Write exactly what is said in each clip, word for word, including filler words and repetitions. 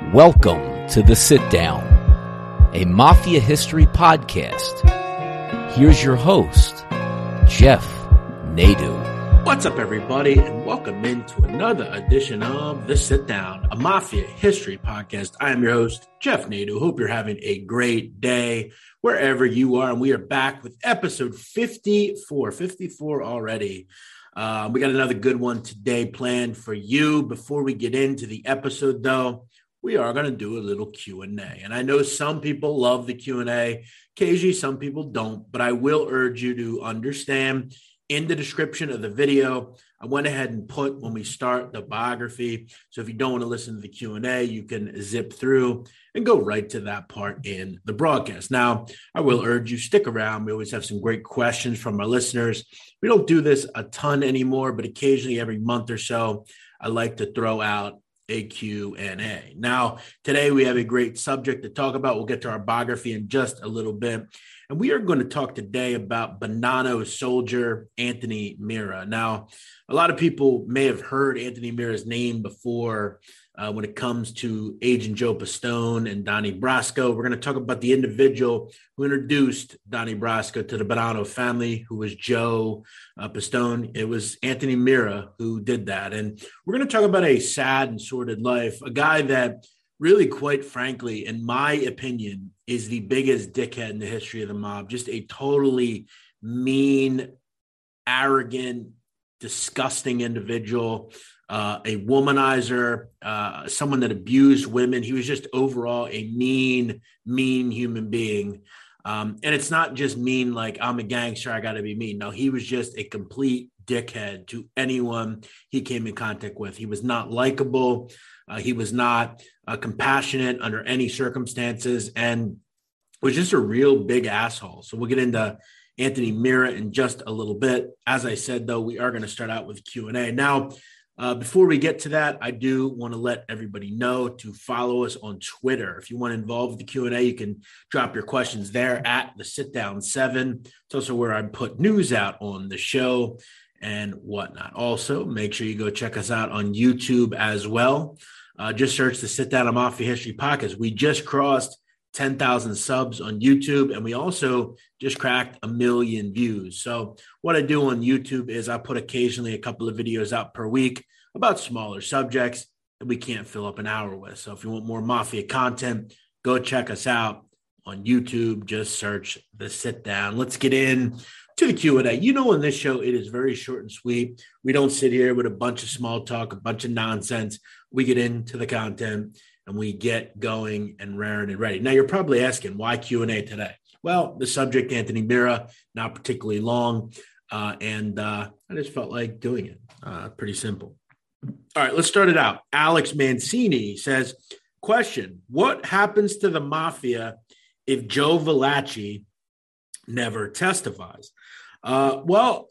Welcome to The Sit Down, a Mafia history podcast. Here's your host, Jeff Nadu. What's up, everybody, and welcome into another edition of The Sit Down, a Mafia history podcast. I am your host, Jeff Nadu. Hope you're having a great day wherever you are, and we are back with episode fifty-four, fifty-four already. Uh, we got another good one today planned for you. Before we get into the episode, though, we are going to do a little Q and A. And I know some people love the Q and A. Occasionally, some people don't. But I will urge you to understand, in the description of the video, I went ahead and put when we start the biography. So if you don't want to listen to the Q and A, you can zip through and go right to that part in the broadcast. Now, I will urge you, stick around. We always have some great questions from our listeners. We don't do this a ton anymore, but occasionally every month or so, I like to throw out a Q and A. Now, today we have a great subject to talk about. We'll get to our biography in just a little bit. And we are going to talk today about Bonanno soldier Anthony Mirra. Now, a lot of people may have heard Anthony Mirra's name before uh, when it comes to Agent Joe Pistone and Donnie Brasco. We're going to talk about the individual who introduced Donnie Brasco to the Bonanno family, who was Joe uh, Pistone. It was Anthony Mirra who did that. And we're going to talk about a sad and sordid life, a guy that really, quite frankly, in my opinion, is the biggest dickhead in the history of the mob. Just a totally mean, arrogant, disgusting individual, uh, a womanizer, uh, someone that abused women. He was just overall a mean, mean human being. Um, and it's not just mean like, I'm a gangster, I got to be mean. No, he was just a complete dickhead to anyone he came in contact with. He was not likable. Uh, he was not uh, compassionate under any circumstances, and was just a real big asshole. So we'll get into Anthony Mirra in just a little bit. As I said, though, we are going to start out with Q and A. Now, uh, before we get to that, I do want to let everybody know to follow us on Twitter. If you want to involve the Q and A, you can drop your questions there at the Sit Down seven. It's also where I put news out on the show and whatnot. Also, make sure you go check us out on YouTube as well. Uh, just search the Sit Down a Mafia History Podcast. We just crossed ten thousand subs on YouTube, and we also just cracked a million views. So what I do on YouTube is I put occasionally a couple of videos out per week about smaller subjects that we can't fill up an hour with. So if you want more Mafia content, go check us out on YouTube. Just search the Sit Down. Let's get in to the Q and A. You know, on this show, it is very short and sweet. We don't sit here with a bunch of small talk, a bunch of nonsense. We get into the content and we get going and raring and ready. Now, you're probably asking, why Q and A today? Well, the subject, Anthony Mirra, not particularly long, uh, and uh, I just felt like doing it. Uh, pretty simple. All right, let's start it out. Alex Mancini says, question, what happens to the mafia if Joe Valachi never testifies? Uh, well,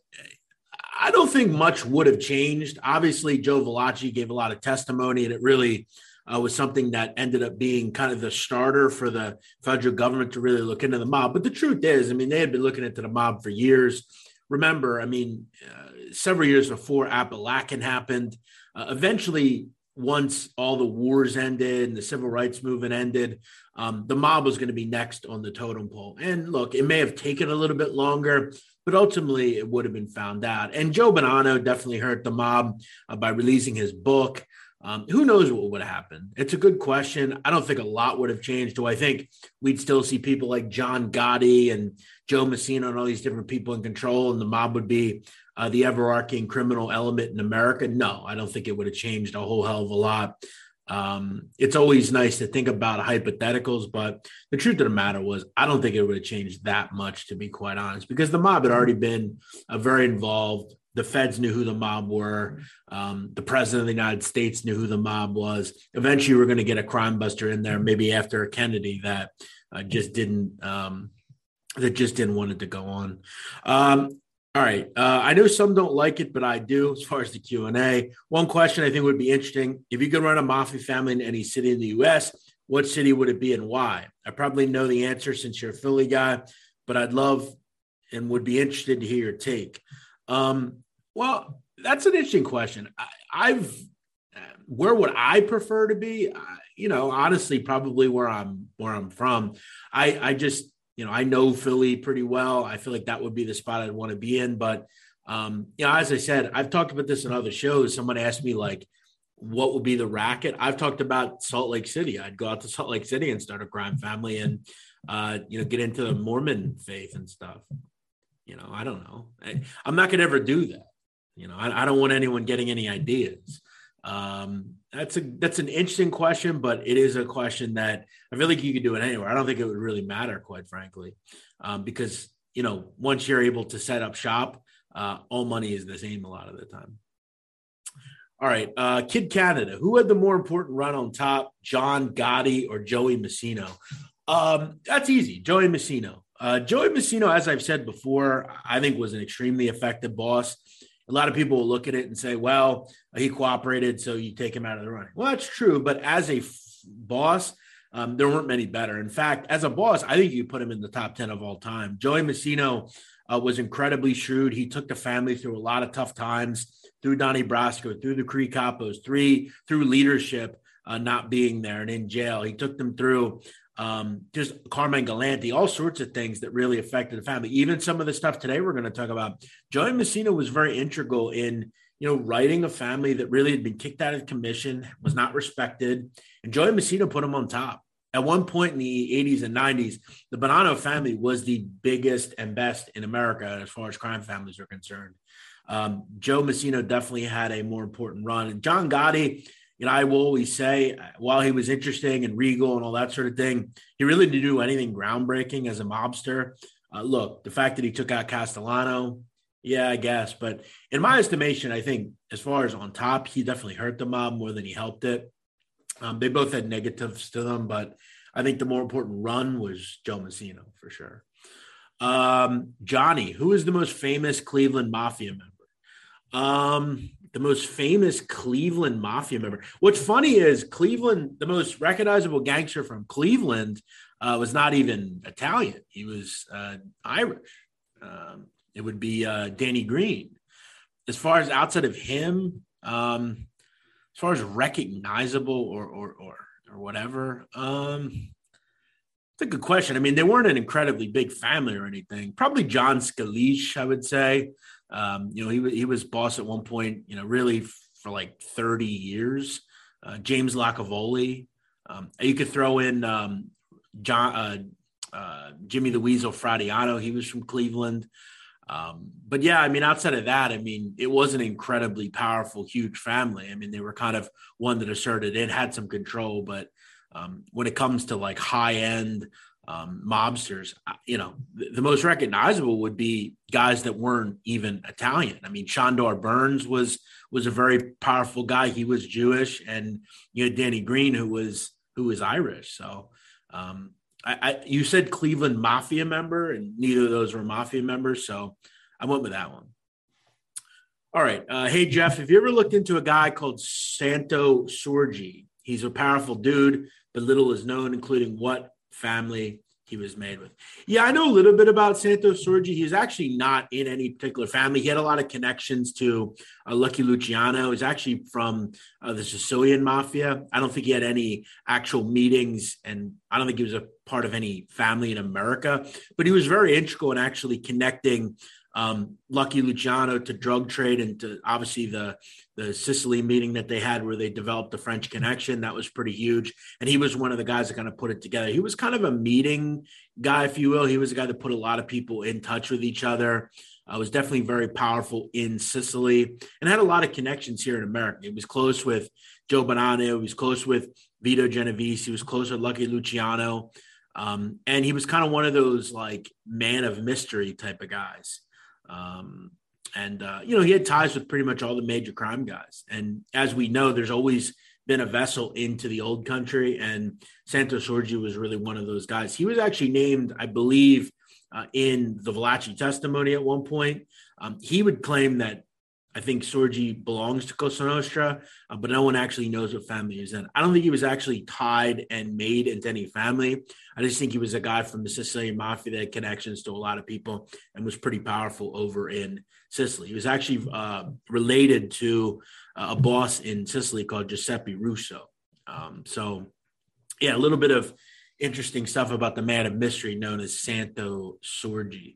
I don't think much would have changed. Obviously, Joe Valachi gave a lot of testimony, and it really uh, was something that ended up being kind of the starter for the federal government to really look into the mob. But the truth is, I mean, they had been looking into the mob for years. Remember, I mean, uh, several years before Appalachian happened, uh, eventually, once all the wars ended and the civil rights movement ended, um, the mob was going to be next on the totem pole. And look, it may have taken a little bit longer, but ultimately it would have been found out. And Joe Bonanno definitely hurt the mob uh, by releasing his book. Um, who knows what would have happened? It's a good question. I don't think a lot would have changed. Do I think we'd still see people like John Gotti and Joe Messina and all these different people in control, and the mob would be uh, the overarching criminal element in America? No, I don't think it would have changed a whole hell of a lot. Um, it's always nice to think about hypotheticals, but the truth of the matter was, I don't think it would have changed that much, to be quite honest, because the mob had already been uh, very involved. The feds knew who the mob were. Um, the president of the United States knew who the mob was. Eventually, we're going to get a crime buster in there, maybe after Kennedy, that uh, just didn't um, that just didn't want it to go on. Um, all right. Uh, I know some don't like it, but I do. As far as the Q and A, one question I think would be interesting: if you could run a mafia family in any city in the U S, what city would it be and why? I probably know the answer since you're a Philly guy, but I'd love and would be interested to hear your take. Um, well, that's an interesting question. I, I've where would I prefer to be? Uh, you know, honestly, probably where I'm where I'm from. I I just you know I know Philly pretty well. I feel like that would be the spot I'd want to be in. But um, you know, as I said, I've talked about this in other shows. Someone asked me like, what would be the racket? I've talked about Salt Lake City. I'd go out to Salt Lake City and start a crime family, and uh, you know, get into the Mormon faith and stuff. You know, I don't know. I, I'm not going to ever do that. You know, I, I don't want anyone getting any ideas. Um, that's a that's an interesting question, but it is a question that I feel like you could do it anywhere. I don't think it would really matter, quite frankly, um, because you know, once you're able to set up shop, uh, all money is the same a lot of the time. All right, uh, Kid Canada, who had the more important run on top, John Gotti or Joey Massino? Um, that's easy, Joey Massino. Uh, Joey Massino, as I've said before, I think was an extremely effective boss. A lot of people will look at it and say, well, he cooperated, so you take him out of the running. Well, that's true, but as a f- boss, um, there weren't many better. In fact, as a boss, I think you put him in the top ten of all time. Joey Massino uh, was incredibly shrewd. He took the family through a lot of tough times, through Donnie Brasco, through the Cree Capos, through, through leadership uh, not being there and in jail. He took them through um, just Carmine Galante, all sorts of things that really affected the family. Even some of the stuff today we're going to talk about. Joey Massino was very integral in, you know, writing a family that really had been kicked out of commission, was not respected. And Joey Massino put him on top. At one point in the eighties and nineties, the Bonanno family was the biggest and best in America as far as crime families are concerned. Um, Joe Massino definitely had a more important run. And John Gotti, you know, I will always say, while he was interesting and regal and all that sort of thing, he really didn't do anything groundbreaking as a mobster. Uh, look, the fact that he took out Castellano, yeah, I guess. But in my estimation, I think as far as on top, he definitely hurt the mob more than he helped it. Um, they both had negatives to them, but I think the more important run was Joe Massino for sure. Um, Johnny, who is the most famous Cleveland Mafia member? Um, the most famous Cleveland Mafia member. What's funny is Cleveland, the most recognizable gangster from Cleveland, uh, was not even Italian. He was uh, Irish. Um, it would be uh, Danny Green. As far as outside of him, um, as far as recognizable or or or, or whatever, um, it's a good question. I mean, they weren't an incredibly big family or anything. Probably John Scalise, I would say. Um, you know, he, he was boss at one point, you know, really for like thirty years. Uh, James Lacavoli. Um, you could throw in um, John, uh, uh, Jimmy the Weasel Fradiano. He was from Cleveland. Um, but yeah, I mean, outside of that, I mean, it was an incredibly powerful, huge family. I mean, they were kind of one that asserted it, had some control, but um, when it comes to like high end um, mobsters, you know, the, the most recognizable would be guys that weren't even Italian. I mean, Shandor Burns was, was a very powerful guy. He was Jewish, and you had Danny Green, who was, who was Irish. So, um, I, I, you said Cleveland Mafia member, and neither of those were Mafia members, so I went with that one. All right. Uh, hey, Jeff, have you ever looked into a guy called Santo Sorgi? He's a powerful dude, but little is known, including what family he was made with. Yeah, I know a little bit about Santo Sorgi. He's actually not in any particular family. He had a lot of connections to uh, Lucky Luciano. He's actually from uh, the Sicilian Mafia. I don't think he had any actual meetings, and I don't think he was a part of any family in America, but he was very integral in actually connecting um, Lucky Luciano to drug trade and to obviously the, the Sicily meeting that they had where they developed the French connection. That was pretty huge. And he was one of the guys that kind of put it together. He was kind of a meeting guy, if you will. He was a guy that put a lot of people in touch with each other. Uh, was definitely very powerful in Sicily and had a lot of connections here in America. He was close with Joe Bonanno. He was close with Vito Genovese. He was close with Lucky Luciano. Um, and he was kind of one of those like man of mystery type of guys. Um, and, uh, you know, he had ties with pretty much all the major crime guys. And as we know, there's always been a vessel into the old country. And Santo Sorgi was really one of those guys. He was actually named, I believe, uh, in the Valachi testimony at one point. Um, he would claim that I think Sorgi belongs to Cosa Nostra, uh, but no one actually knows what family he's in. I don't think he was actually tied and made into any family. I just think he was a guy from the Sicilian mafia that had connections to a lot of people and was pretty powerful over in Sicily. He was actually uh, related to uh, a boss in Sicily called Giuseppe Russo. Um, so, yeah, a little bit of interesting stuff about the man of mystery known as Santo Sorgi.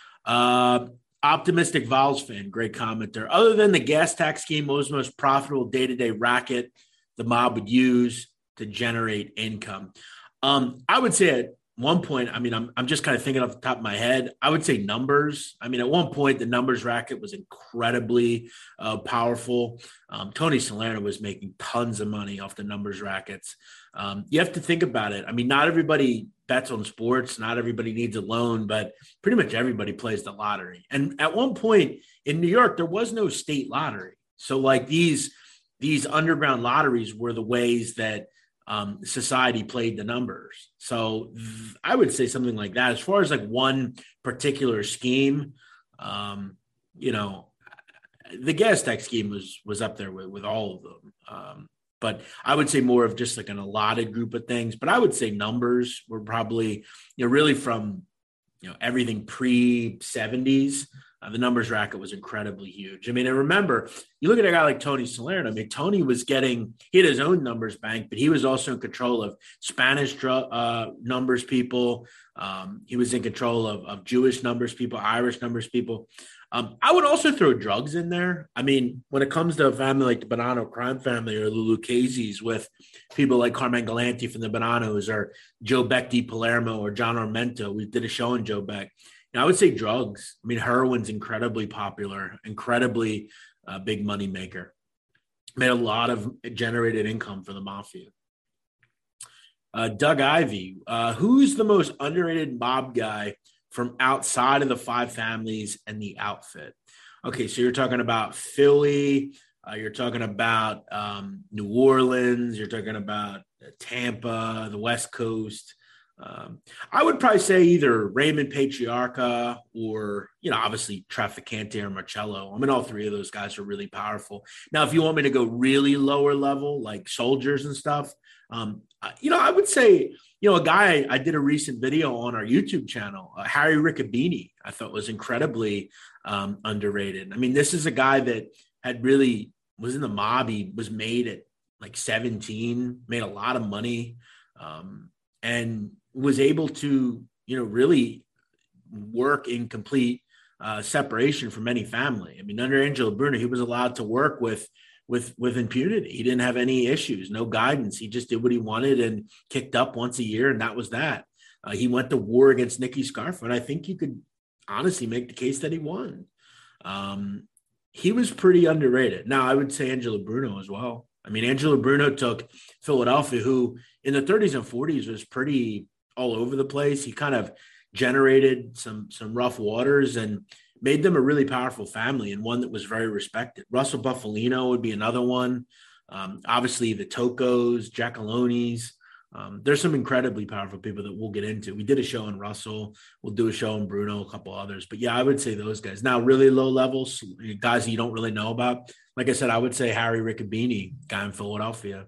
Uh, Optimistic Vols fan, great commenter. Other than the gas tax scheme, what was the most profitable day-to-day racket the mob would use to generate income? Um, I would say at one point, I mean, I'm I'm just kind of thinking off the top of my head, I would say numbers. I mean, at one point, the numbers racket was incredibly uh, powerful. Um, Tony Salerno was making tons of money off the numbers rackets. Um, you have to think about it. I mean, not everybody bets on sports. Not everybody needs a loan, but pretty much everybody plays the lottery. And at one point in New York, there was no state lottery. So like these, these underground lotteries were the ways that um, society played the numbers. So th- I would say something like that. As far as like one particular scheme, um, you know, the gas tax scheme was, was up there with, with all of them. Um, But I would say more of just like an allotted group of things. But I would say numbers were probably, you know, really from, you know, everything pre seventies. Uh, the numbers racket was incredibly huge. I mean, I remember you look at a guy like Tony Salerno. I mean, Tony was getting, he had his own numbers bank, but he was also in control of Spanish dr- uh, numbers people. Um, he was in control of, of Jewish numbers people, Irish numbers people. Um, I would also throw drugs in there. I mean, when it comes to a family like the Bonanno crime family or the Lucchese's with people like Carmen Galanti from the Bonannos or Joe Beck di Palermo or John Armento, we did a show on Joe Beck. And I would say drugs. I mean, heroin's incredibly popular, incredibly uh, big money maker. Made a lot of generated income for the mafia. Uh, Doug Ivey, uh, who's the most underrated mob guy from outside of the five families and the outfit? Okay, so you're talking about Philly, uh, you're talking about um, New Orleans, you're talking about Tampa, the West Coast. Um, I would probably say either Raymond Patriarca or, you know, obviously Trafficante or Marcello. I mean, all three of those guys are really powerful. Now, if you want me to go really lower level, like soldiers and stuff, um, you know, I would say, you know, a guy I did a recent video on our YouTube channel, uh, Harry Riccobini, I thought was incredibly um, underrated. I mean, this is a guy that had really was in the mob. He was made at like seventeen, made a lot of money, um, and was able to, you know, really work in complete uh, separation from any family. I mean, under Angelo Bruno, he was allowed to work with with with impunity. He didn't have any issues, no guidance. He just did what he wanted and kicked up once a year, and that was that. Uh, he went to war against Nicky Scarfa, and I think you could honestly make the case that he won. Um, he was pretty underrated. Now, I would say Angelo Bruno as well. I mean, Angelo Bruno took Philadelphia, who in the thirties and forties was pretty all over the place. He kind of generated some some rough waters and made them a really powerful family and one that was very respected. Russell Buffalino would be another one. Um, obviously, the Tocos, Giacalonis. Um, there's some incredibly powerful people that we'll get into. We did a show on Russell. We'll do a show on Bruno, a couple others. But, yeah, I would say those guys. Now, really low levels, guys that you don't really know about. Like I said, I would say Harry Riccobini, guy in Philadelphia.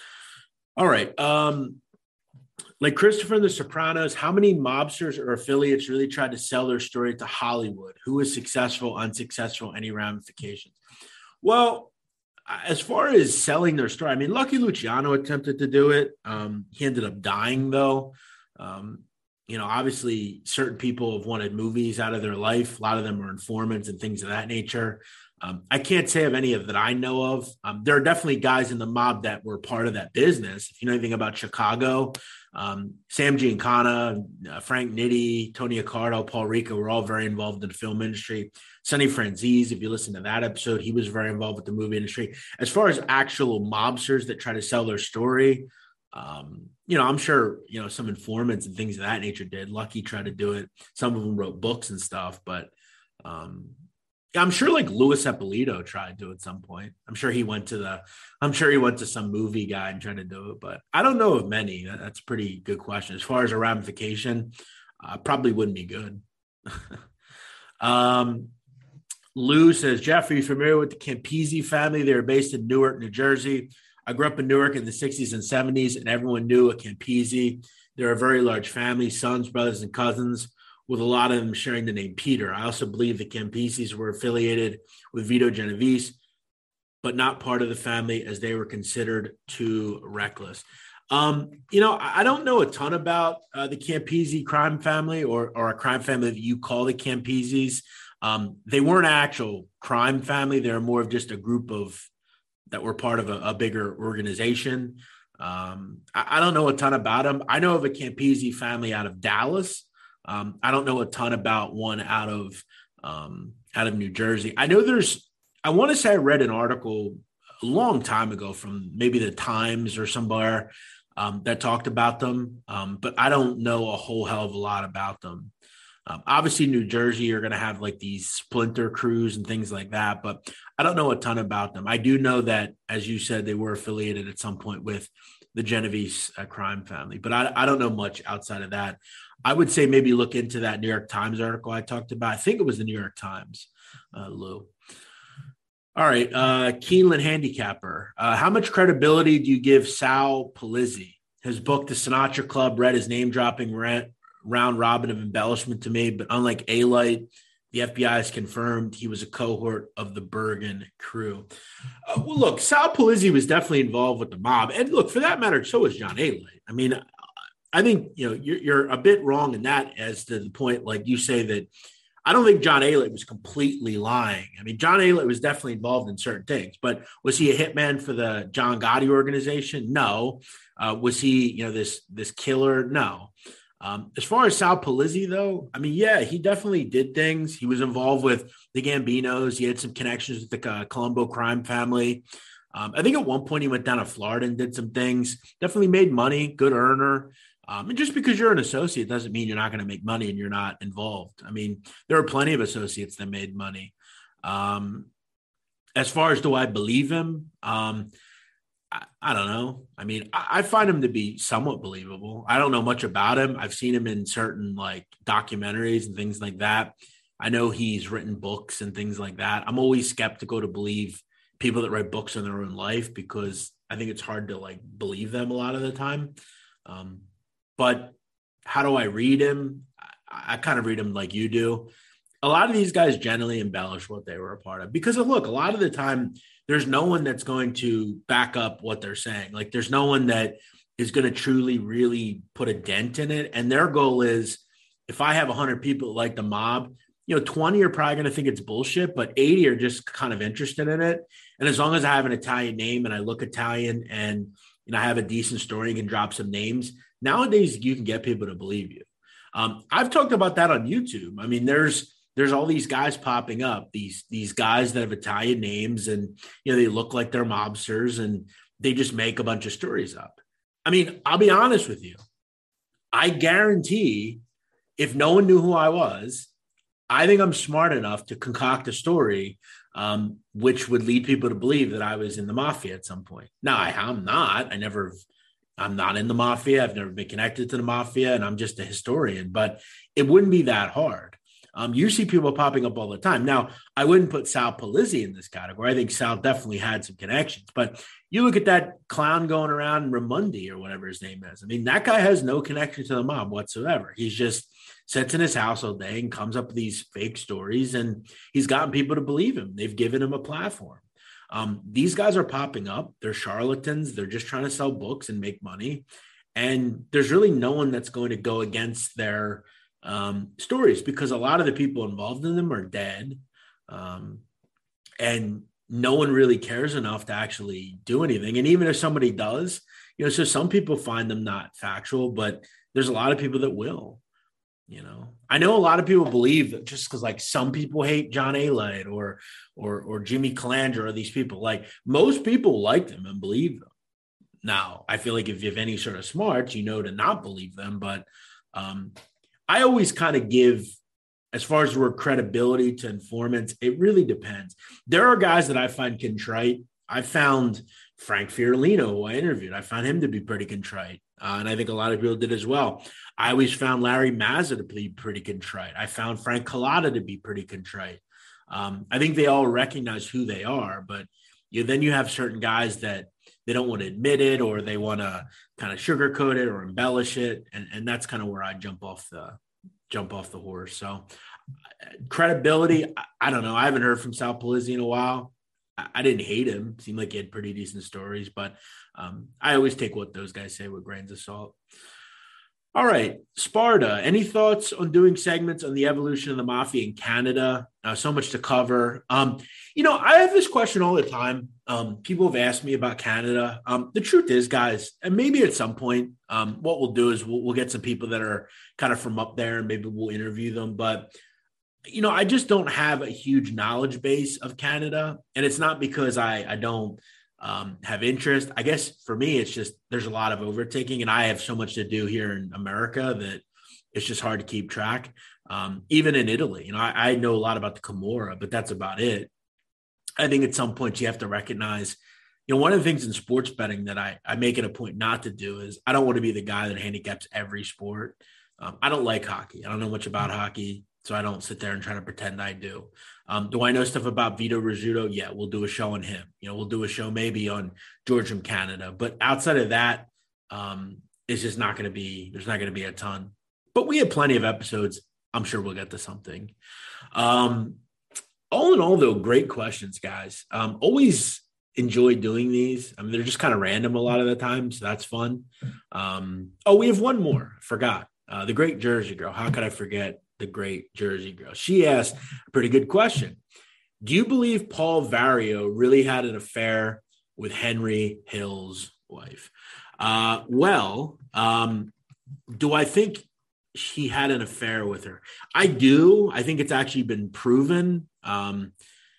All right. Um, Like Christopher in The Sopranos, how many mobsters or affiliates really tried to sell their story to Hollywood? Who was successful, unsuccessful, any ramifications? Well, as far as selling their story, I mean, Lucky Luciano attempted to do it. Um, he ended up dying, though. Um, you know, obviously, certain people have wanted movies out of their life. A lot of them are informants and things of that nature. Um, I can't say of any of that I know of. Um, there are definitely guys in the mob that were part of that business. If you know anything about Chicago, um, Sam Giancana, uh, Frank Nitti, Tony Accardo, Paul Rico were all very involved in the film industry. Sonny Franzese, if you listen to that episode, he was very involved with the movie industry. As far as actual mobsters that try to sell their story, um, you know, I'm sure, you know, some informants and things of that nature did. Lucky tried to do it. Some of them wrote books and stuff, but um, I'm sure like Louis Eppolito tried to at some point. I'm sure he went to the, I'm sure he went to some movie guy and tried to do it, but I don't know of many. That's a pretty good question. As far as a ramification, uh, probably wouldn't be good. um, Lou says, Jeff, are you familiar with the Campisi family? They were based in Newark, New Jersey. I grew up in Newark in the sixties and seventies, and everyone knew a Campisi. They're a very large family, sons, brothers, and cousins, with a lot of them sharing the name Peter. I also believe the Campisis were affiliated with Vito Genovese, but not part of the family as they were considered too reckless. Um, you know, I don't know a ton about uh, the Campisi crime family or, or a crime family that you call the Campisis. Um, they weren't an actual crime family. They're more of just a group of that were part of a, a bigger organization. Um, I, I don't know a ton about them. I know of a Campisi family out of Dallas. Um, I don't know a ton about one out of um, out of New Jersey. I know there's, I want to say I read an article a long time ago from maybe the Times or somewhere um, that talked about them, um, but I don't know a whole hell of a lot about them. Um, obviously, New Jersey, you're going to have like these splinter crews and things like that, but I don't know a ton about them. I do know that, as you said, they were affiliated at some point with the Genovese uh, crime family, but I, I don't know much outside of that. I would say maybe look into that New York Times article I talked about. I think it was the New York Times, uh, Lou. All right, uh, Keeneland Handicapper. Uh, how much credibility do you give Sal Polizzi? His book, The Sinatra Club, read his name-dropping rant. round robin of embellishment to me, but unlike A-Light, the F B I has confirmed he was a cohort of the Bergen crew. Uh, well, look, Sal Polizzi was definitely involved with the mob. And look, for that matter, so was John A-Light. I mean, I think, you know, you're, you're a bit wrong in that as to the point, like you say that I don't think John A-Light was completely lying. I mean, John A-Light was definitely involved in certain things, but was he a hitman for the John Gotti organization? No. Uh, was he, you know, this, this killer? No. Um, as far as Sal Polizzi, though, I mean, yeah, he definitely did things. He was involved with the Gambinos. He had some connections with the uh, Colombo crime family. Um, I think at one point he went down to Florida and did some things, definitely made money, good earner. Um, and just because you're an associate doesn't mean you're not going to make money and you're not involved. I mean, there are plenty of associates that made money. Um, as far as do I believe him? Um, I, I don't know. I mean, I, I find him to be somewhat believable. I don't know much about him. I've seen him in certain like documentaries and things like that. I know he's written books and things like that. I'm always skeptical to believe people that write books on their own life because I think it's hard to like believe them a lot of the time. Um, but how do I read him? I, I kind of read him like you do. A lot of these guys generally embellish what they were a part of because of, look, a lot of the time there's no one that's going to back up what they're saying. Like there's no one that is going to truly, really put a dent in it. And their goal is if I have a hundred people like the mob, you know, twenty are probably going to think it's bullshit, but eighty are just kind of interested in it. And as long as I have an Italian name and I look Italian and, you know, I have a decent story and can drop some names, nowadays you can get people to believe you. Um, I've talked about that on YouTube. I mean, there's, there's all these guys popping up, these, these guys that have Italian names and, you know, they look like they're mobsters and they just make a bunch of stories up. I mean, I'll be honest with you. I guarantee if no one knew who I was, I think I'm smart enough to concoct a story um, which would lead people to believe that I was in the mafia at some point. Now, I, I'm not. I never, I'm not in the mafia. I've never been connected to the mafia, and I'm just a historian. But it wouldn't be that hard. Um, you see people popping up all the time. Now, I wouldn't put Sal Polizzi in this category. I think Sal definitely had some connections. But you look at that clown going around, Ramundi or whatever his name is. I mean, that guy has no connection to the mob whatsoever. He's just sits in his house all day and comes up with these fake stories, and he's gotten people to believe him. They've given him a platform. Um, these guys are popping up. They're charlatans. They're just trying to sell books and make money. And there's really no one that's going to go against their um, stories because a lot of the people involved in them are dead. Um, and no one really cares enough to actually do anything. And even if somebody does, you know, so some people find them not factual, but there's a lot of people that will. You know, I know a lot of people believe that just because like some people hate John A-Light or, or, or Jimmy Calandra or these people, like most people like them and believe them. Now, I feel like if you have any sort of smarts, you know, to not believe them. But um, I always kind of give, as far as the word credibility to informants, it really depends. There are guys that I find contrite. I found Frank Fiorellino, who I interviewed. I found him to be pretty contrite. Uh, and I think a lot of people did as well. I always found Larry Mazza to be pretty contrite. I found Frank Collada to be pretty contrite. Um, I think they all recognize who they are, but you then you have certain guys that they don't want to admit it, or they want to kind of sugarcoat it or embellish it. And, and that's kind of where I jump off the, jump off the horse. So credibility, I, I don't know. I haven't heard from Sal Polizzi in a while. I, I didn't hate him. Seemed like he had pretty decent stories, but um, I always take what those guys say with grains of salt. All right, Sparta, any thoughts on doing segments on the evolution of the mafia in Canada? Uh, so much to cover. Um, you know, I have this question all the time. Um, people have asked me about Canada. Um, the truth is, guys, and maybe at some point, um, what we'll do is we'll, we'll get some people that are kind of from up there and maybe we'll interview them. But, you know, I just don't have a huge knowledge base of Canada. And it's not because I, I don't um, have interest. I guess for me, it's just there's a lot of overtaking, and I have so much to do here in America that it's just hard to keep track. Um, even in Italy, you know, I, I know a lot about the Camorra, but that's about it. I think at some point you have to recognize, you know, one of the things in sports betting that I, I make it a point not to do is I don't want to be the guy that handicaps every sport. Um, I don't like hockey. I don't know much about hockey, so I don't sit there and try to pretend I do. Um, do I know stuff about Vito Rizzuto? Yeah, we'll do a show on him. You know, we'll do a show maybe on George from Canada. But outside of that, um, it's just not going to be, there's not going to be a ton. But we have plenty of episodes. I'm sure we'll get to something. Um, all in all, though, great questions, guys. Um, always enjoy doing these. I mean, they're just kind of random a lot of the time, so that's fun. Um, oh, we have one more. I forgot. Uh, the great Jersey girl. How could I forget the great Jersey girl? She asked a pretty good question. Do you believe Paul Vario really had an affair with Henry Hill's wife? Uh, well, um, do I think he had an affair with her? I do. I think it's actually been proven. Um,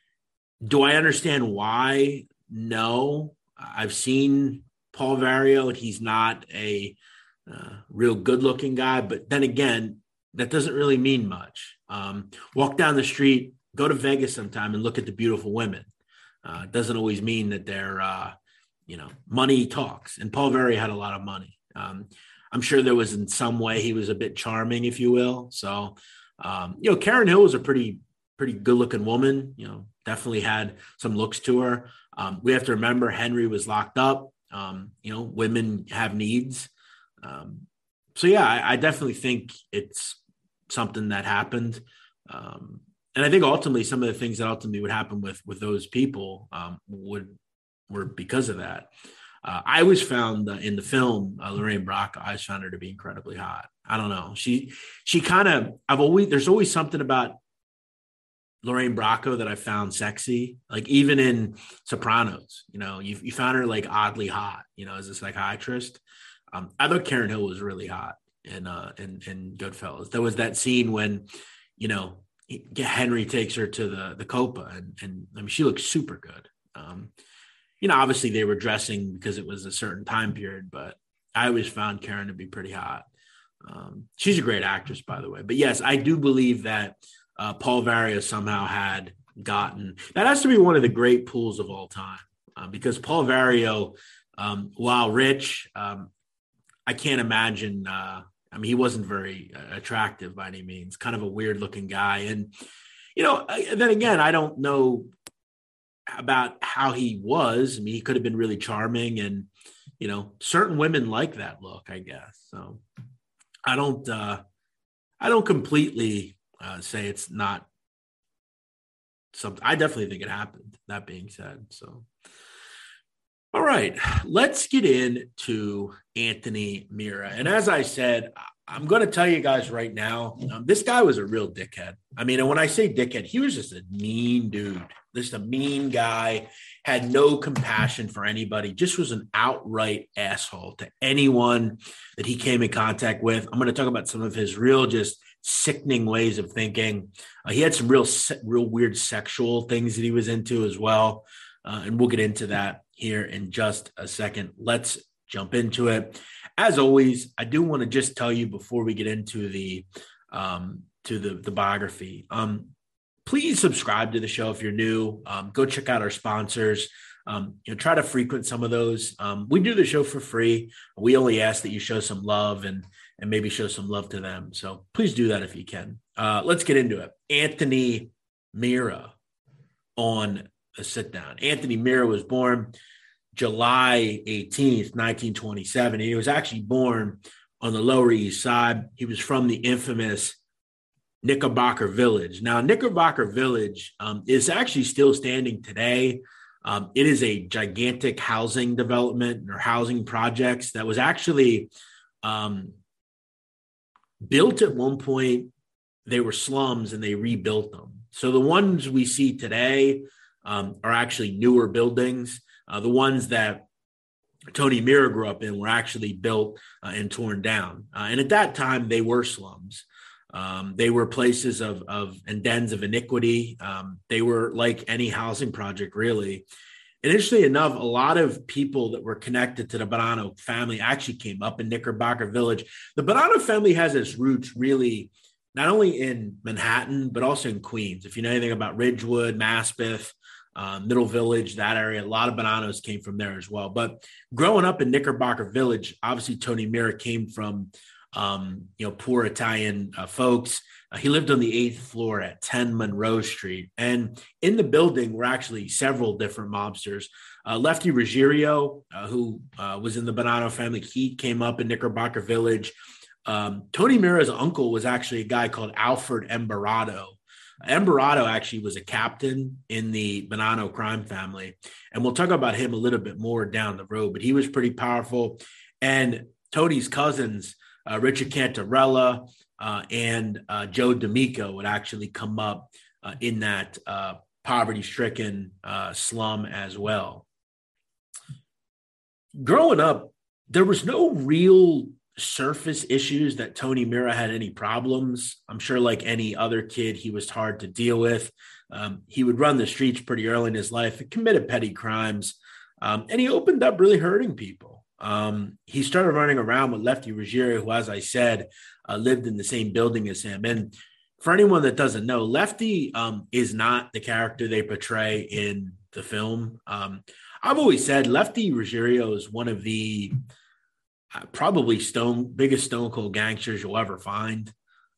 do I understand why? No. I've seen Paul Vario, and he's not a uh, real good-looking guy. But then again, that doesn't really mean much. Um, walk down the street, go to Vegas sometime, and look at the beautiful women. Uh, it doesn't always mean that they're, uh, you know, money talks. And Paul Vario had a lot of money. Um, I'm sure there was in some way he was a bit charming, if you will. So, um, you know, Karen Hill was a pretty, pretty good looking woman, you know, definitely had some looks to her. Um, we have to remember Henry was locked up. Um, you know, women have needs. Um, so, yeah, I, I definitely think it's something that happened. Um, and I think ultimately some of the things that ultimately would happen with, with those people um, would were because of that. Uh, I always found uh, in the film, uh, Lorraine Bracco, I always found her to be incredibly hot. I don't know. She, she kind of, I've always, there's always something about Lorraine Bracco that I found sexy. Like even in Sopranos, you know, you, you found her like oddly hot, you know, as a psychiatrist. Um, I thought Karen Hill was really hot in, uh, in, in Goodfellas. There was that scene when, you know, Henry takes her to the, the Copa and, and I mean, she looks super good. Um, You know, obviously they were dressing because it was a certain time period, but I always found Karen to be pretty hot. Um, she's a great actress, by the way. But yes, I do believe that uh, Paul Vario somehow had gotten – that has to be one of the great pools of all time uh, because Paul Vario, um, while rich, um, I can't imagine uh, – I mean, he wasn't very uh, attractive by any means, kind of a weird-looking guy. And, you know, I, then again, I don't know – about how he was. I mean, he could have been really charming and, you know, certain women like that look, I guess. So I don't, uh, I don't completely uh, say it's not something. I definitely think it happened, that being said. So, all right, let's get into Anthony Mira. And as I said, I'm going to tell you guys right now, um, this guy was a real dickhead. I mean, and when I say dickhead, he was just a mean dude, just a mean guy, had no compassion for anybody, just was an outright asshole to anyone that he came in contact with. I'm going to talk about some of his real just sickening ways of thinking. Uh, he had some real, real weird sexual things that he was into as well. Uh, and we'll get into that here in just a second. Let's jump into it. As always, I do want to just tell you before we get into the um, to the, the biography, um, please subscribe to the show if you're new. Um, go check out our sponsors. Um, you know, try to frequent some of those. Um, we do the show for free. We only ask that you show some love and and maybe show some love to them. So please do that if you can. Uh, let's get into it. Anthony Mira. on a sit down. Anthony Mirra was born July eighteenth, nineteen twenty-seven. He was actually born on the Lower East Side. He was from the infamous Knickerbocker Village. Now, Knickerbocker Village um, is actually still standing today. Um, it is a gigantic housing development or housing projects that was actually um, built at one point. They were slums and they rebuilt them. So the ones we see today um, are actually newer buildings. Uh, the ones that Tony Mirra grew up in were actually built uh, and torn down. Uh, and at that time, they were slums. Um, they were places of, of and dens of iniquity. Um, they were like any housing project, really. And interestingly enough, a lot of people that were connected to the Bonanno family actually came up in Knickerbocker Village. The Bonanno family has its roots really not only in Manhattan, but also in Queens. If you know anything about Ridgewood, Maspeth, uh, Middle Village, that area, a lot of Bonannos came from there as well. But growing up in Knickerbocker Village, obviously Tony Mirra came from Um, you know, poor Italian uh, folks. Uh, he lived on the eighth floor at ten Monroe Street. And in the building were actually several different mobsters. Uh, Lefty Ruggiero, uh, who uh, was in the Bonanno family, he came up in Knickerbocker Village. Um, Tony Mirra's uncle was actually a guy called Alfred Emberato. Emberato actually was a captain in the Bonanno crime family. And we'll talk about him a little bit more down the road, but he was pretty powerful. And Tony's cousins, Uh, Richard Cantarella uh, and uh, Joe D'Amico would actually come up uh, in that uh, poverty-stricken uh, slum as well. Growing up, there was no real surface issues that Tony Mirra had any problems. I'm sure like any other kid, he was hard to deal with. Um, he would run the streets pretty early in his life and committed petty crimes. Um, and he opened up really hurting people. Um, he started running around with Lefty Ruggiero, who, as I said, uh, lived in the same building as him. And for anyone that doesn't know, Lefty um, is not the character they portray in the film. Um, I've always said Lefty Ruggiero is one of the uh, probably stone biggest stone cold gangsters you'll ever find.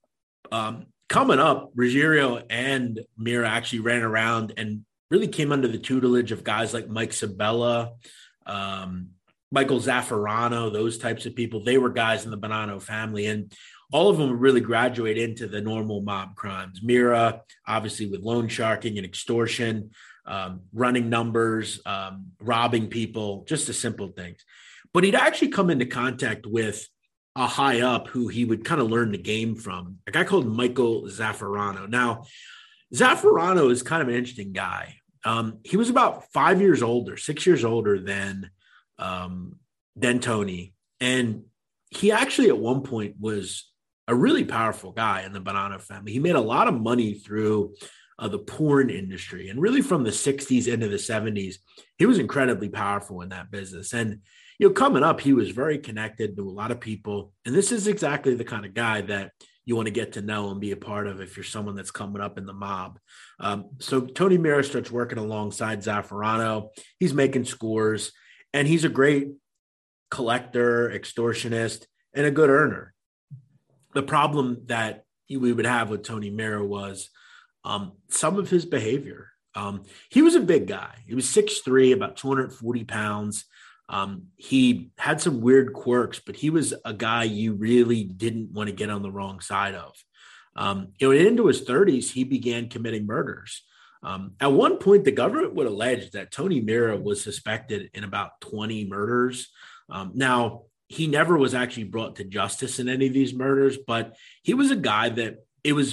Um, coming up, Ruggiero and Mirra actually ran around and really came under the tutelage of guys like Mike Sabella, um, Michael Zaffarano, those types of people. They were guys in the Bonanno family, and all of them would really graduate into the normal mob crimes. Mirra, obviously, with loan sharking and extortion, um, running numbers, um, robbing people, just the simple things. But he'd actually come into contact with a high up who he would kind of learn the game from, a guy called Michael Zaffarano. Now, Zaffarano is kind of an interesting guy. Um, he was about five years older, six years older than Um, than Tony. And he actually at one point was a really powerful guy in the Bonanno family. He made a lot of money through uh, the porn industry. And really from the sixties into the seventies, he was incredibly powerful in that business. And, you know, coming up, he was very connected to a lot of people. And this is exactly the kind of guy that you want to get to know and be a part of if you're someone that's coming up in the mob. Um, so Tony Mirra starts working alongside Zaffarano. He's making scores. And he's a great collector, extortionist, and a good earner. The problem that we would have with Tony Mirra was um, some of his behavior. Um, he was a big guy. He was six three, about two hundred forty pounds. Um, he had some weird quirks, but he was a guy you really didn't want to get on the wrong side of. Um, you know, into his thirties, he began committing murders. Um, at one point, the government would allege that Tony Mirra was suspected in about twenty murders. Um, now, he never was actually brought to justice in any of these murders, but he was a guy that it was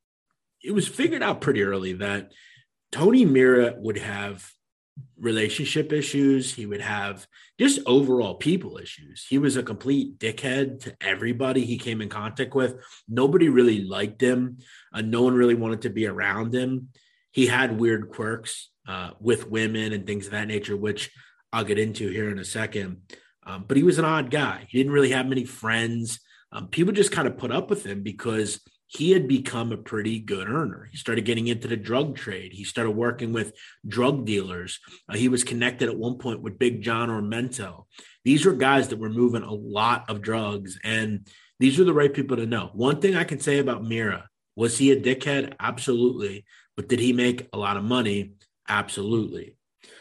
it was figured out pretty early that Tony Mirra would have relationship issues. He would have just overall people issues. He was a complete dickhead to everybody he came in contact with. Nobody really liked him. Uh, no one really wanted to be around him. He had weird quirks uh, with women and things of that nature, which I'll get into here in a second. Um, but he was an odd guy. He didn't really have many friends. Um, people just kind of put up with him because he had become a pretty good earner. He started getting into the drug trade. He started working with drug dealers. Uh, he was connected at one point with Big John Ormento. These were guys that were moving a lot of drugs, and these are the right people to know. One thing I can say about Mirra, was he a dickhead? Absolutely. But did he make a lot of money? Absolutely.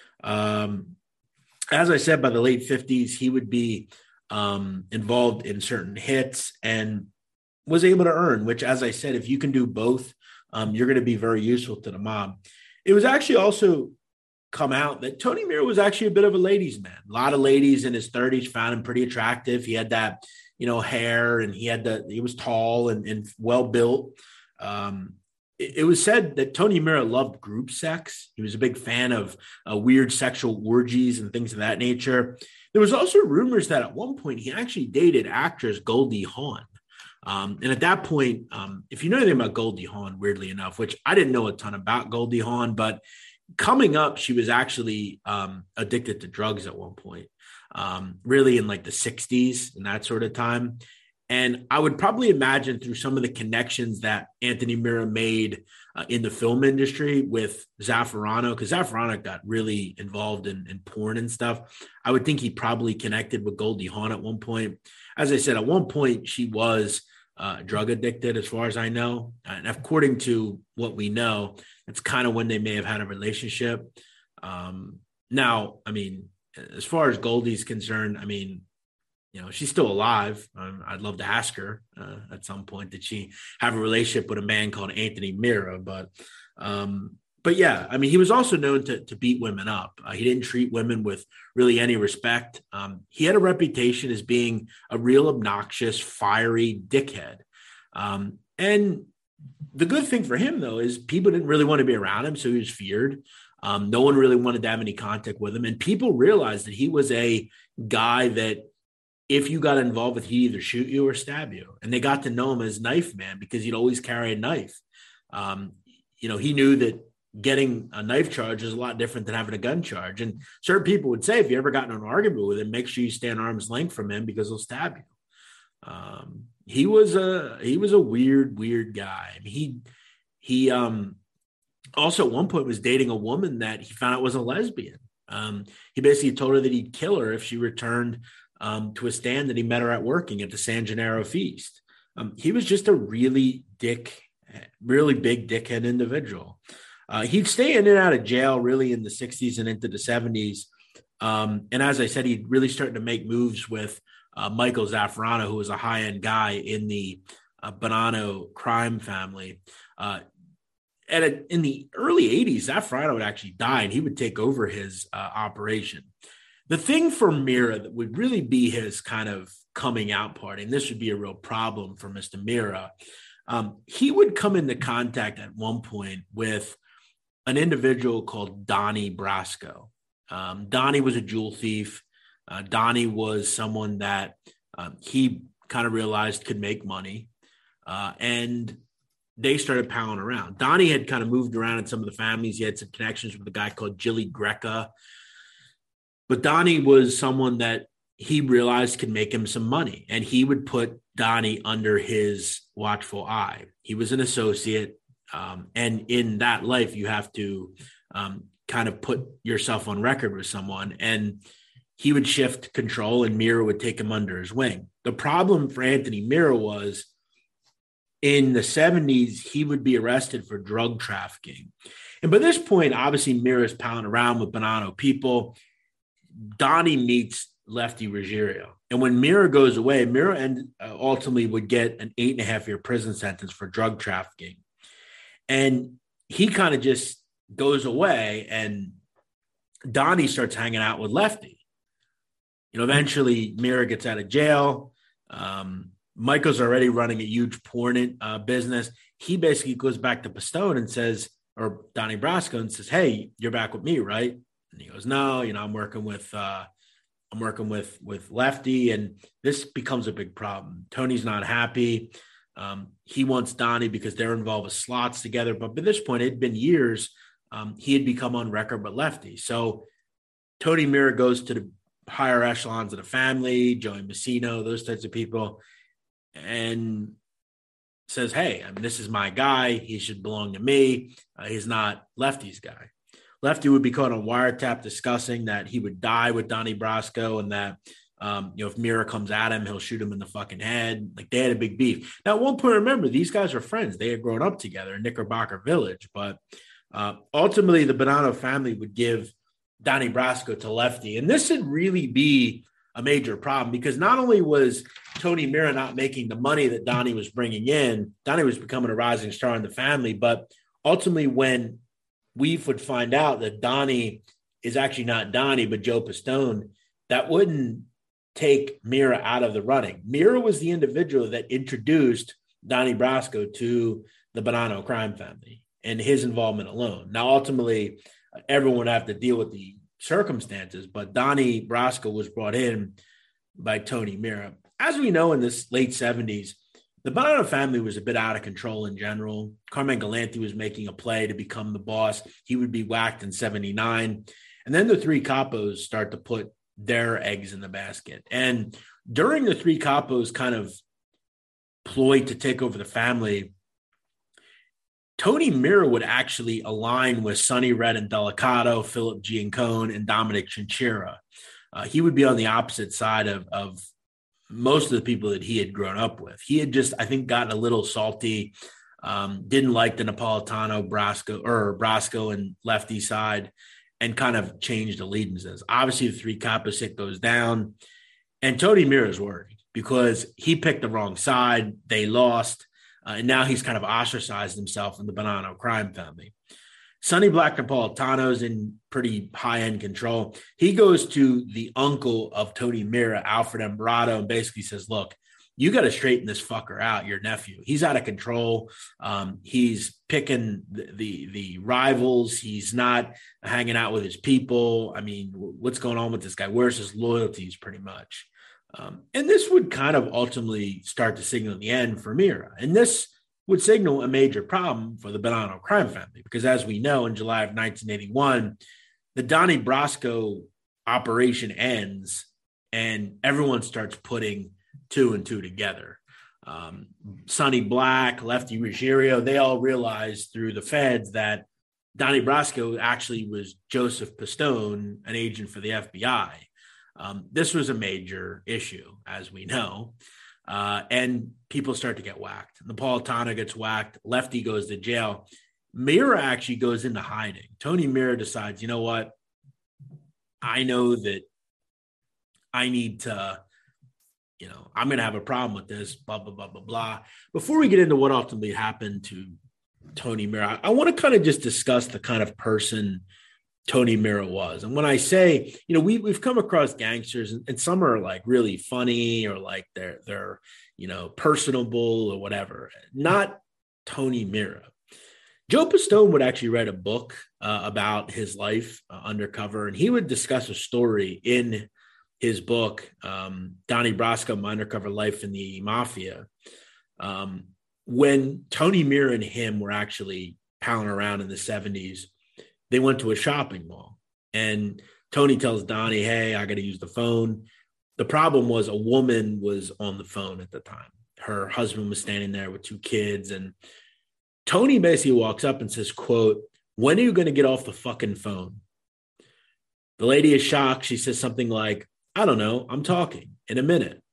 Um, as I said, by the late fifties, he would be um, involved in certain hits and was able to earn, which, as I said, if you can do both, um, you're going to be very useful to the mob. It was actually also come out that Tony Mira was actually a bit of a ladies' man. A lot of ladies in his thirties found him pretty attractive. He had that, you know, hair, and he had the, he was tall and, and well built. Um, it, it was said that Tony Mira loved group sex. He was a big fan of uh, weird sexual orgies and things of that nature. There was also rumors that at one point he actually dated actress Goldie Hawn. Um, and at that point, um, if you know anything about Goldie Hawn, weirdly enough, which I didn't know a ton about Goldie Hawn, but coming up, she was actually um, addicted to drugs at one point, um, really in like the sixties and that sort of time. And I would probably imagine through some of the connections that Anthony Mira made uh, in the film industry with Zaffarano, because Zaffarano got really involved in, in porn and stuff. I would think he probably connected with Goldie Hawn at one point. As I said, at one point, she was uh, drug addicted, as far as I know. And according to what we know, it's kind of when they may have had a relationship. Um, now, I mean, as far as Goldie's concerned, I mean, you know, she's still alive. Um, I'd love to ask her uh, at some point, did she have a relationship with a man called Anthony Mira? But, um, but yeah, I mean, he was also known to, to beat women up. Uh, he didn't treat women with really any respect. Um, he had a reputation as being a real obnoxious, fiery dickhead. Um, and the good thing for him, though, is people didn't really want to be around him, so he was feared. Um, no one really wanted to have any contact with him. And people realized that he was a guy that if you got involved with, he'd either shoot you or stab you. And they got to know him as Knife Man because he'd always carry a knife. Um, you know, he knew that getting a knife charge is a lot different than having a gun charge. And certain people would say, if you ever got in an argument with him, make sure you stay an arm's length from him because he'll stab you. Um, he was a, he was a weird, weird guy. I mean, he, he um, also at one point was dating a woman that he found out was a lesbian. Um, he basically told her that he'd kill her if she returned um, to a stand that he met her at working at the San Gennaro feast. Um, he was just a really dick, really big dickhead individual. Uh, he'd stay in and out of jail really in the sixties and into the seventies. Um, and as I said, he'd really started to make moves with uh, Michael Zaffarano, who was a high-end guy in the uh, Bonanno crime family. Uh, and a, in the early eighties, Zaffarano would actually die, and he would take over his uh, operation. The thing for Mira that would really be his kind of coming out party, and this would be a real problem for Mister Mira, um, he would come into contact at one point with an individual called Donnie Brasco. Um, Donnie was a jewel thief. Uh, Donnie was someone that um, he kind of realized could make money. Uh, and they started palling around. Donnie had kind of moved around in some of the families. He had some connections with a guy called Gilly Greca. But Donnie was someone that he realized could make him some money. And he would put Donnie under his watchful eye. He was an associate. Um, and in that life, you have to um, kind of put yourself on record with someone. And he would shift control and Mira would take him under his wing. The problem for Anthony Mira was in the seventies, he would be arrested for drug trafficking. And by this point, obviously, Mira's pounding around with Bonanno people. Donnie meets Lefty Ruggiero. And when Mira goes away, Mira and, uh, ultimately would get an eight and a half year prison sentence for drug trafficking. And he kind of just goes away and Donnie starts hanging out with Lefty. You know, eventually Mira gets out of jail. Um, Michael's already running a huge porn uh, business. He basically goes back to Pistone and says, or Donnie Brasco, and says, "Hey, you're back with me, right?" And he goes, "No, you know, I'm working with, uh, I'm working with, with Lefty." And this becomes a big problem. Tony's not happy. Um, he wants Donnie because they're involved with slots together. But by this point, it had been years. Um, he had become on record with Lefty. So Tony Mira goes to the higher echelons of the family, Joey Messino, those types of people, and says, "Hey, I mean, this is my guy. He should belong to me. Uh, he's not Lefty's guy." Lefty would be caught on wiretap discussing that he would die with Donnie Brasco and that, um, you know, if Mira comes at him, he'll shoot him in the fucking head. Like, they had a big beef. Now, at one point, remember, these guys are friends. They had grown up together in Knickerbocker Village, but Uh, ultimately, the Bonanno family would give Donnie Brasco to Lefty. And this would really be a major problem because not only was Tony Mira not making the money that Donnie was bringing in, Donnie was becoming a rising star in the family. But ultimately, when Weef would find out that Donnie is actually not Donnie, but Joe Pistone, that wouldn't take Mira out of the running. Mira was the individual that introduced Donnie Brasco to the Bonanno crime family and his involvement alone. Now, ultimately, everyone would have to deal with the circumstances, but Donnie Brasco was brought in by Tony Mira. As we know, in this late seventies, the Bonanno family was a bit out of control in general. Carmine Galante was making a play to become the boss. He would be whacked in seventy-nine. And then the three capos start to put their eggs in the basket. And during the three capos kind of ploy to take over the family, Tony Mira would actually align with Sonny Red and Delicato, Philip Giancone, and Dominic Chinchilla. Uh, he would be on the opposite side of, of most of the people that he had grown up with. He had just, I think, gotten a little salty, um, didn't like the Napolitano, Brasco, or Brasco and Lefty side, and kind of changed allegiances. Obviously, the three capos hit goes down, and Tony Mira is worried because he picked the wrong side. They lost. Uh, and now he's kind of ostracized himself in the Bonanno crime family. Sonny Black Napolitano's in pretty high-end control. He goes to the uncle of Tony Mira, Alfred Embrato, and basically says, look, you got to straighten this fucker out, your nephew. He's out of control. Um, he's picking the, the, the rivals. He's not hanging out with his people. I mean, what's going on with this guy? Where's his loyalties, pretty much? Um, and this would kind of ultimately start to signal the end for Mira. And this would signal a major problem for the Bonanno crime family, because as we know, in July of nineteen eighty-one, the Donnie Brasco operation ends and everyone starts putting two and two together. Um, Sonny Black, Lefty Ruggiero, they all realized through the feds that Donnie Brasco actually was Joseph Pistone, an agent for the F B I. Um, this was a major issue, as we know, uh, and people start to get whacked. Napolitano gets whacked. Lefty goes to jail. Mira actually goes into hiding. Tony Mira decides, you know what? I know that I need to, you know, I'm going to have a problem with this, blah, blah, blah, blah, blah. Before we get into what ultimately happened to Tony Mira, I, I want to kind of just discuss the kind of person Tony Mira was. And when I say, you know, we, we've come across gangsters, and, and some are like really funny or like they're, they're, you know, personable or whatever. Not Tony Mira. Joe Pistone would actually write a book uh, about his life uh, undercover, and he would discuss a story in his book, um, Donnie Brasco, My Undercover Life in the Mafia, um, when Tony Mira and him were actually palling around in the seventies. They went to a shopping mall, and Tony tells Donnie, hey, I got to use the phone. The problem was a woman was on the phone at the time. Her husband was standing there with two kids, and Tony basically walks up and says, quote, when are you going to get off the fucking phone? The lady is shocked. She says something like, I don't know. I'm talking in a minute.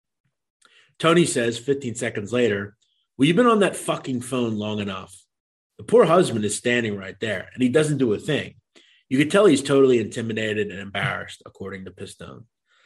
Tony says fifteen seconds later, well, you've been on that fucking phone long enough. The poor husband is standing right there, and he doesn't do a thing. You could tell he's totally intimidated and embarrassed, according to Pistone.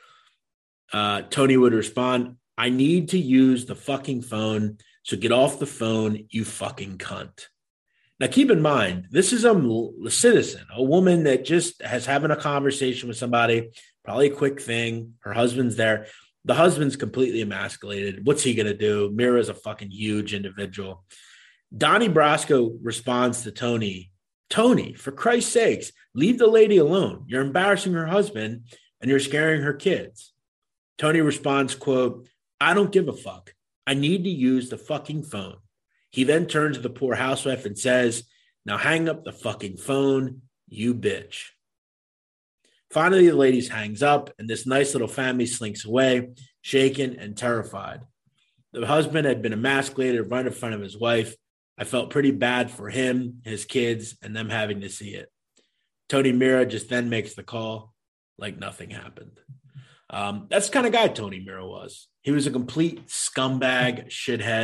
Uh, Tony would respond, I need to use the fucking phone, so get off the phone, you fucking cunt. Now, keep in mind, this is a, a citizen, a woman that just has having a conversation with somebody, probably a quick thing. Her husband's there. The husband's completely emasculated. What's he going to do? Mira's a fucking huge individual. Donnie Brasco responds to Tony, Tony, for Christ's sakes, leave the lady alone. You're embarrassing her husband and you're scaring her kids. Tony responds, quote, I don't give a fuck. I need to use the fucking phone. He then turns to the poor housewife and says, now hang up the fucking phone, you bitch. Finally, the lady hangs up and this nice little family slinks away, shaken and terrified. The husband had been emasculated right in front of his wife. I felt pretty bad for him, his kids, and them having to see it. Tony Mira just then makes the call like nothing happened. Um, that's the kind of guy Tony Mira was. He was a complete scumbag, shithead.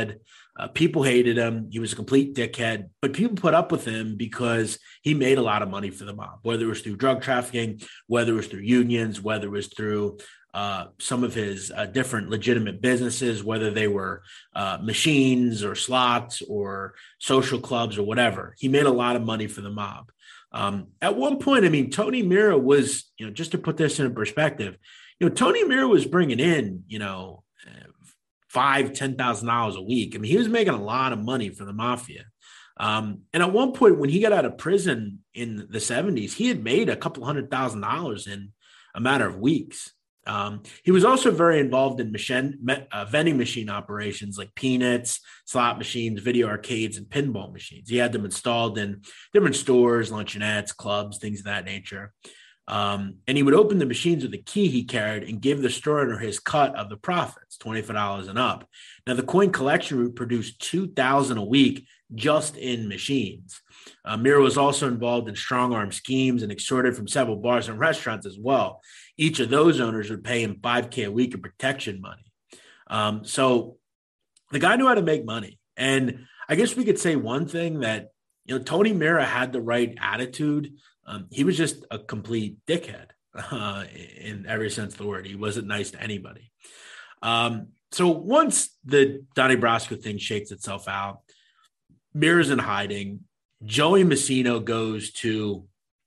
Uh, people hated him. He was a complete dickhead, but people put up with him because he made a lot of money for the mob, whether it was through drug trafficking, whether it was through unions, whether it was through uh, some of his uh, different legitimate businesses, whether they were uh, machines or slots or social clubs or whatever. He made a lot of money for the mob. Um, at one point, I mean, Tony Mira was, you know, just to put this in perspective, you know, Tony Mira was bringing in, you know, five, ten thousand dollars a week. I mean, he was making a lot of money for the mafia. Um, and at one point, when he got out of prison in the seventies, he had made a couple hundred thousand dollars in a matter of weeks. Um, he was also very involved in machine, uh, vending machine operations like peanuts, slot machines, video arcades, and pinball machines. He had them installed in different stores, luncheonettes, clubs, things of that nature. Um, and he would open the machines with a key he carried and give the store owner his cut of the profits, twenty-five dollars and up. Now, the coin collection route produced two thousand dollars a week just in machines. Uh, Mira was also involved in strong-arm schemes and extorted from several bars and restaurants as well. Each of those owners would pay him five K a week in protection money. Um, so the guy knew how to make money. And I guess we could say one thing that, you know, Tony Mira had the right attitude. Um, he was just a complete dickhead uh, in every sense of the word. He wasn't nice to anybody. Um, so once the Donnie Brasco thing shakes itself out, Mira's in hiding. Joey Massino goes to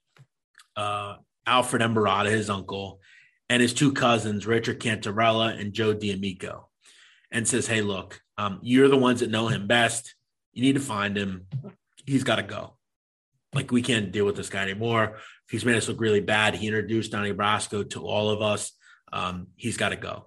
uh, Alfred Embarata, his uncle, and his two cousins, Richard Cantarella and Joe D'Amico, and says, hey, look, um, you're the ones that know him best. You need to find him. He's got to go. Like, we can't deal with this guy anymore. He's made us look really bad. He introduced Donnie Brasco to all of us. Um, he's got to go.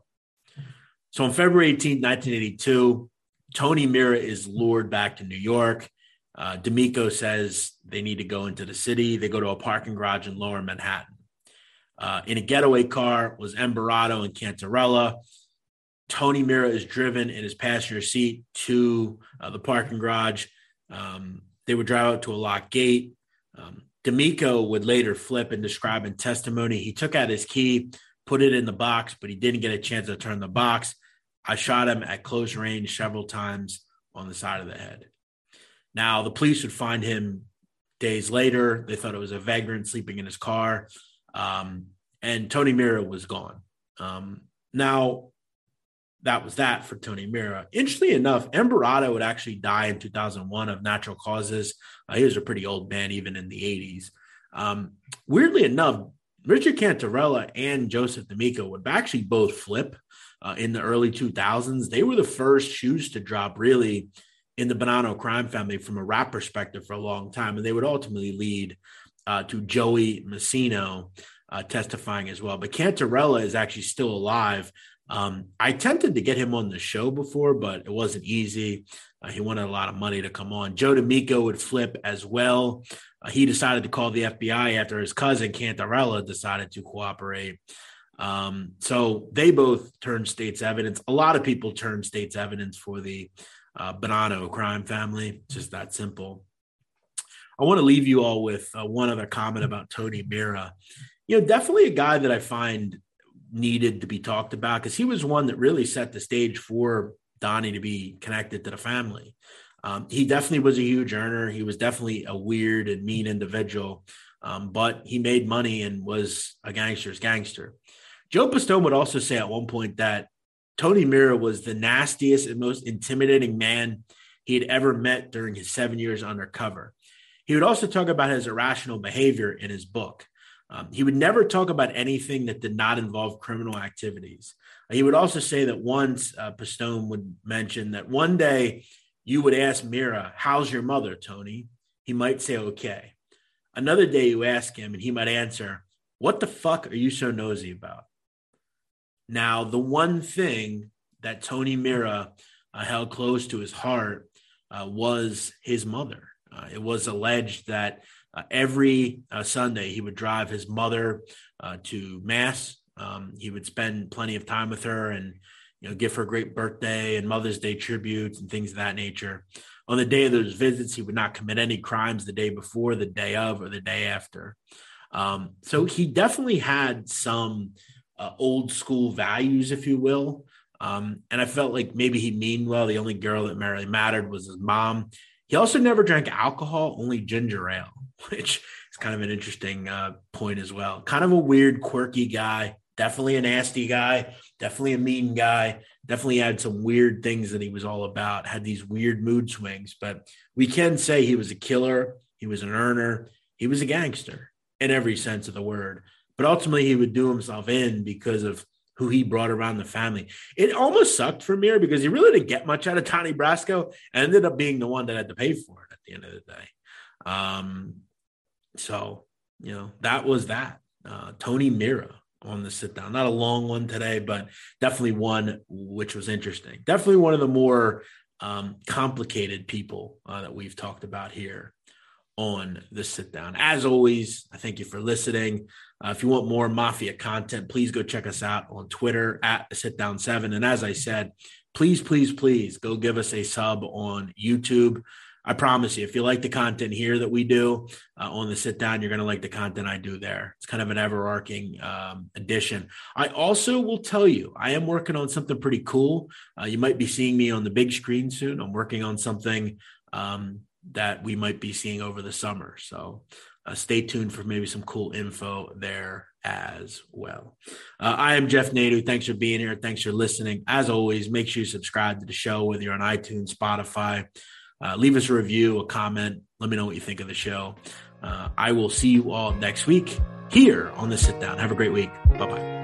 So on February eighteenth, nineteen eighty-two, Tony Mira is lured back to New York. Uh, D'Amico says they need to go into the city. They go to a parking garage in Lower Manhattan. Uh, in a getaway car was Embarata and Cantarella. Tony Mira is driven in his passenger seat to uh, the parking garage. Um, they would drive out to a locked gate. Um, D'Amico would later flip and describe in testimony, he took out his key, put it in the box, but he didn't get a chance to turn the box. I shot him at close range several times on the side of the head. Now, the police would find him days later. They thought it was a vagrant sleeping in his car. Um, and Tony Mira was gone. Um, now, that was that for Tony Mira. Interestingly enough, Embarata would actually die in two thousand one of natural causes. Uh, he was a pretty old man, even in the eighties. Um, weirdly enough, Richard Cantarella and Joseph D'Amico would actually both flip uh, in the early two thousands. They were the first shoes to drop, really, in the Bonanno crime family from a rap perspective for a long time. And they would ultimately lead uh, to Joey Massino uh, testifying as well. But Cantarella is actually still alive. Um, I attempted to get him on the show before, but it wasn't easy. Uh, he wanted a lot of money to come on. Joe D'Amico would flip as well. Uh, he decided to call the F B I after his cousin Cantarella decided to cooperate. Um, so they both turned state's evidence. A lot of people turned state's evidence for the uh, Bonanno crime family. It's just that simple. I want to leave you all with uh, one other comment about Tony Mira. You know, definitely a guy that I find needed to be talked about because he was one that really set the stage for Donnie to be connected to the family. Um, he definitely was a huge earner. He was definitely a weird and mean individual, um, but he made money and was a gangster's gangster. Joe Pistone would also say at one point that Tony Mira was the nastiest and most intimidating man he had ever met during his seven years undercover. He would also talk about his irrational behavior in his book. Um, he would never talk about anything that did not involve criminal activities. Uh, he would also say that once uh, Pistone would mention that one day you would ask Mira, how's your mother, Tony? He might say, okay. Another day you ask him and he might answer, what the fuck are you so nosy about? Now, the one thing that Tony Mira uh, held close to his heart uh, was his mother. Uh, it was alleged that Uh, every uh, Sunday, he would drive his mother uh, to mass. Um, he would spend plenty of time with her and, you know, give her a great birthday and Mother's Day tributes and things of that nature. On the day of those visits, he would not commit any crimes the day before, the day of, or the day after. Um, so he definitely had some uh, old school values, if you will. Um, and I felt like maybe he mean well. The only girl that really mattered was his mom. He also never drank alcohol, only ginger ale, which is kind of an interesting uh, point as well. Kind of a weird, quirky guy. Definitely a nasty guy, definitely a mean guy, definitely had some weird things that he was all about, had these weird mood swings. But we can say he was a killer, he was an earner, he was a gangster in every sense of the word. But ultimately, he would do himself in because of who he brought around the family. It almost sucked for Mir because he really didn't get much out of Tony Brasco and ended up being the one that had to pay for it at the end of the day. Um, so, you know, that was that. Uh, Tony Mira on the sit down. Not a long one today, but definitely one which was interesting. Definitely one of the more um, complicated people uh, that we've talked about here on the sit down. As always, I thank you for listening. Uh, if you want more Mafia content, please go check us out on Twitter at sit down seven. And as I said, please, please, please go give us a sub on YouTube. I promise you, if you like the content here that we do uh, on the sit down, you're going to like the content I do there. It's kind of an overarching um, addition. I also will tell you, I am working on something pretty cool. Uh, you might be seeing me on the big screen soon. I'm working on something um, that we might be seeing over the summer. So uh, stay tuned for maybe some cool info there as well. Uh, I am Jeff Nadeau. Thanks for being here. Thanks for listening. As always, make sure you subscribe to the show, whether you're on iTunes, Spotify. Uh, leave us a review, a comment. Let me know what you think of the show. Uh, I will see you all next week here on The Sit Down. Have a great week. Bye-bye.